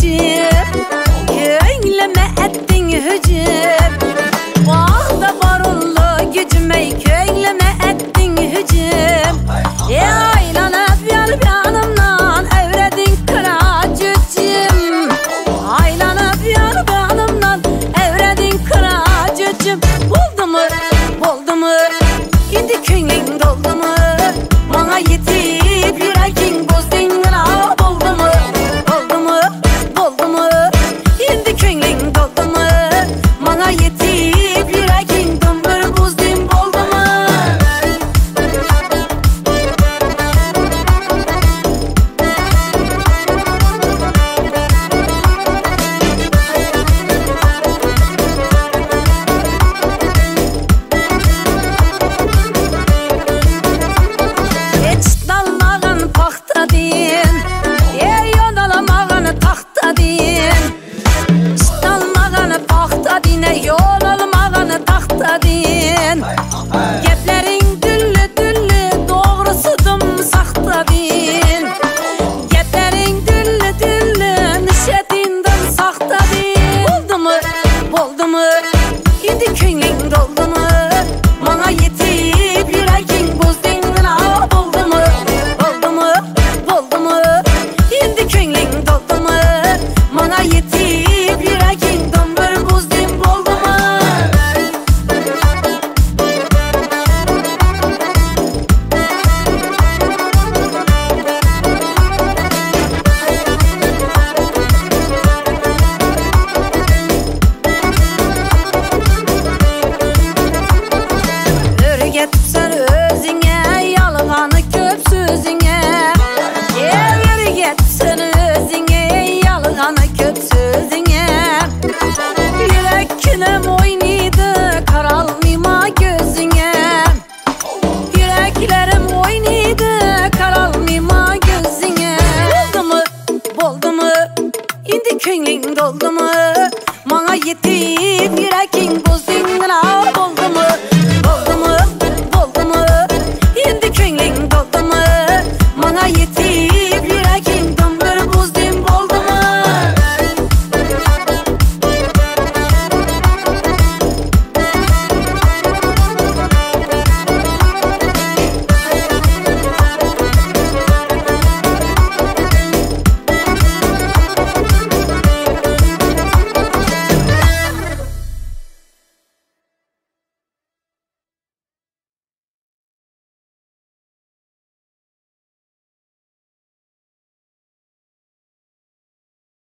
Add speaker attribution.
Speaker 1: geçip köyleme ettin hücum. Bağda barullu gücüme köyleme ettin hücum. Aylanıp yanıp yanımdan evredin kıracıcım. Aylanıp yanıp yanımdan evredin kıracıcım. Buldu mu, buldu mu, indi köylün doldu mu? Bana yetip yüreğin bozdun la. Buldu mu, buldu mu, buldu mu, indi köylün doldu mu? Bana yetip yüreğin döndür bozdun buldu mu? Hiç dalmağın paxta din, yodalamağın taxta din. Hiç dalmağın paxta dine, yodalamağın taxta din. Geplerin düllü düllü, doğrusudur saxta din. Geplerin düllü düllü, nişetinden saxta din. Buldu mu, buldu mu, indi köylün doldu mu? Bana yetip yüreğin bozdun la. Buldu mu, buldu mu, buldu mu, indi köylün doldu mu? Bana yetip yüreğin döndür bozdun buldu mu? Örgetipsen özüne, yalğanı köp sözüne. Örgetipsen özüne, yalğanı köp sözüne. Yüreklerim oynaydı, karalmayma gözüne. Yüreklerim oynaydı, karalmayma gözüne. Buldu mu, buldu mu, indi köylün doldu mu? Bana yetip yüreğin bozdun la. Buldu mu, buldu mu, buldu mu, indi köylün